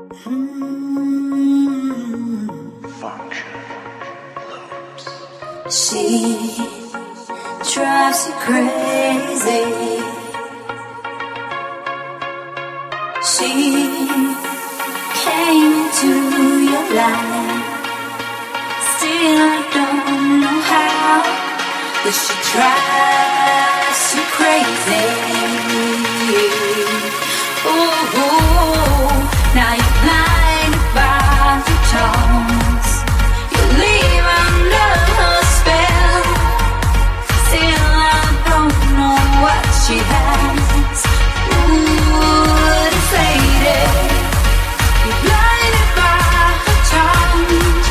Function loops. She drives you crazy. She came into your life. Still I don't know how, but she drives you crazy. Ooh, now you're blinded by the charms. You leave under her spell. Still I don't know what she has. Ooh, this lady, you're blinded by her charms.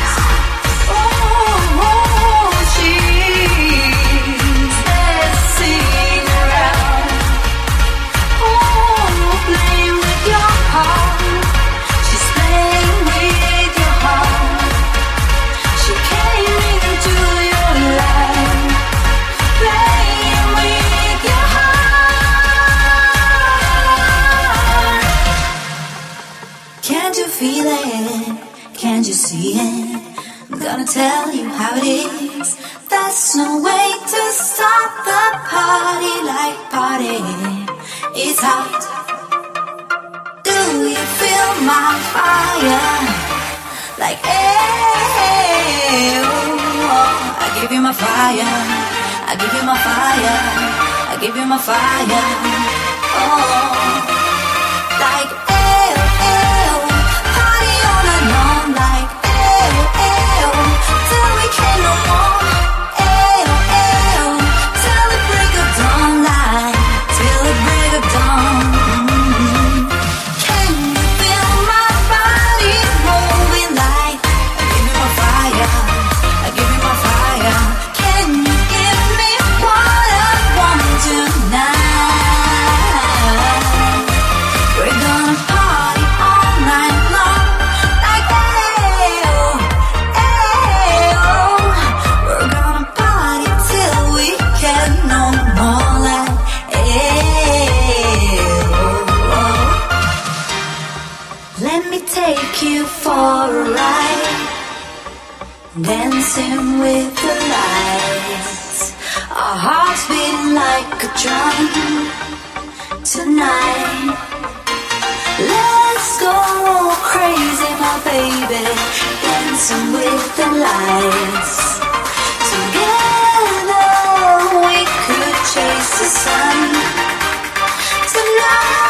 Oh, she's messing around. Oh, playing with your heart. She's playing with your heart. She came into your life, playing with your heart. Can't you feel it? Can't you see it? I'm gonna tell you how it is. There's no way to stop the party like party. It's hot. Do you feel my fire? Like, hey, oh, I give you my fire. I give you my fire. I give you my fire. Oh, like, party all night long. Like, till we can no more. Till the break of dawn. Like, till the break of dawn. Can you feel my body moving? Like, I give you my fire. I give you my fire. Can you give me what I want tonight? We're gonna party all night long. Like, we're gonna party till we can no more. Like, let me take you for a ride, dancing with the lights. Our hearts beating like a drum tonight. Let's go crazy, my baby, dancing with the lights. Together we could chase the sun tonight.